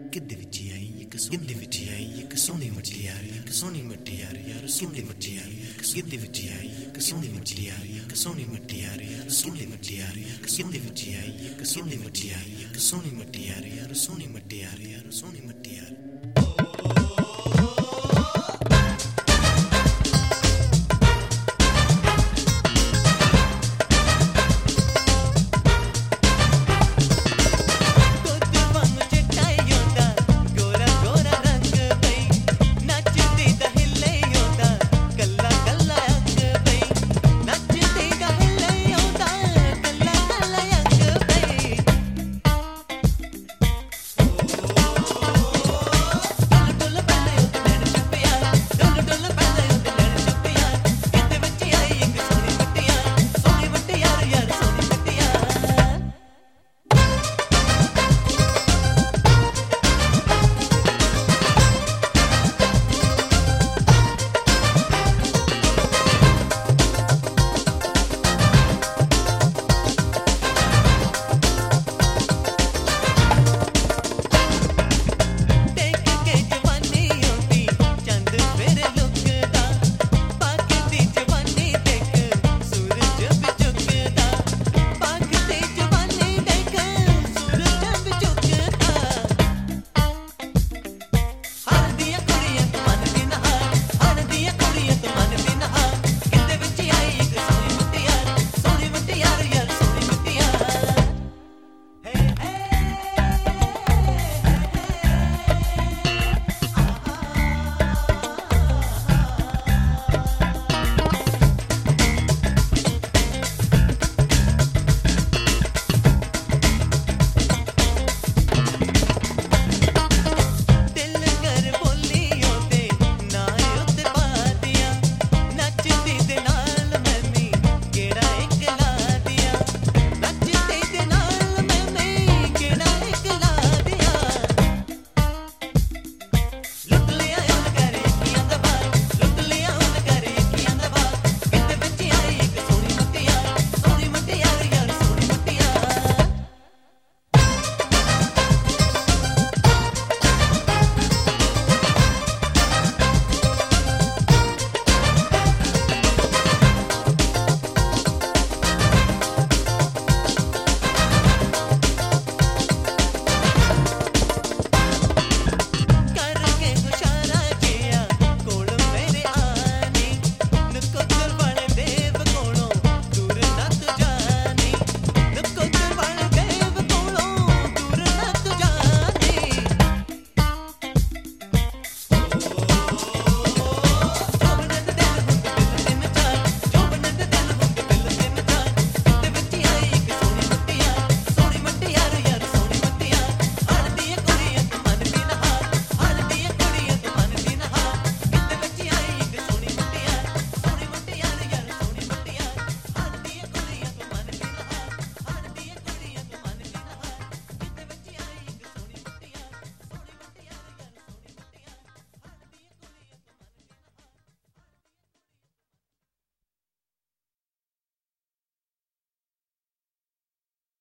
ਗਿੱਧੇ ਵਿੱਚ ਆਈ ਇੱਕ ਗਿੱਧੇ ਵਿੱਚ ਆਈ ਇੱਕ ਸੋਹਣੀ ਮਟਿਆਰੀ ਇੱਕ ਸੋਹਣੀ ਮਟਿਆਰੀ ਯਾਰ ਸੋਹਣੀ ਮਟਿਆਰੀ ਗਿੱਧੇ ਵਿੱਚ ਆਈ ਇੱਕ ਸੋਹਣੀ ਮਟਿਆਰੀ ਇੱਕ ਸੋਹਣੀ ਮਟਿਆਰੀ ਯਾਰ ਸੋਹਣੀ ਮਟਿਆਰੀ ਗਿੱਧੇ ਵਿੱਚ ਆਈ ਇੱਕ ਸੋਹਣੀ ਮਟਿਆਰੀ ਇੱਕ ਸੋਹਣੀ ਮਟਿਆਰੀ ਯਾਰ ਸੋਹਣੀ ਮਟਿਆਰੀ ਯਾਰ ਸੋਹਣੀ ਮਟਿਆਰੀ